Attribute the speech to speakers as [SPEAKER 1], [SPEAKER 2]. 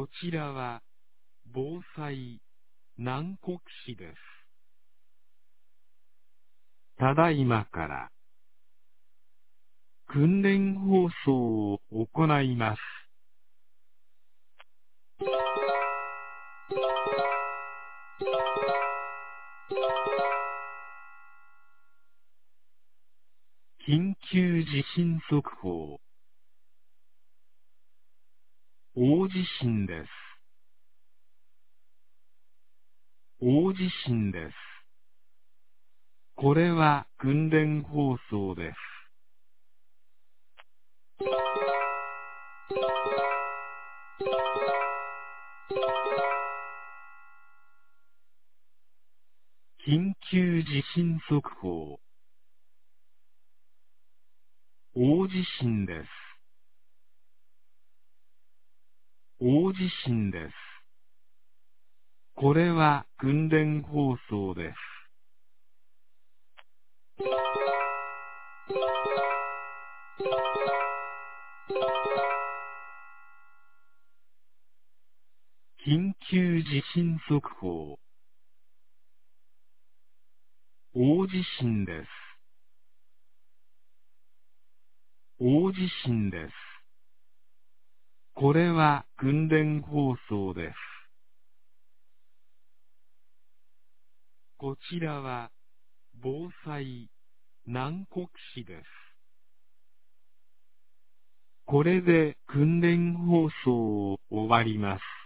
[SPEAKER 1] こちらは、防災、南国市です。ただいまから、訓練放送を行います。緊急地震速報。大地震です。大地震です。これは訓練放送です。緊急地震速報。大地震です。大地震です。これは訓練放送です。緊急地震速報。大地震です。大地震です。これは訓練放送です。こちらは、防災、南国市です。これで訓練放送を終わります。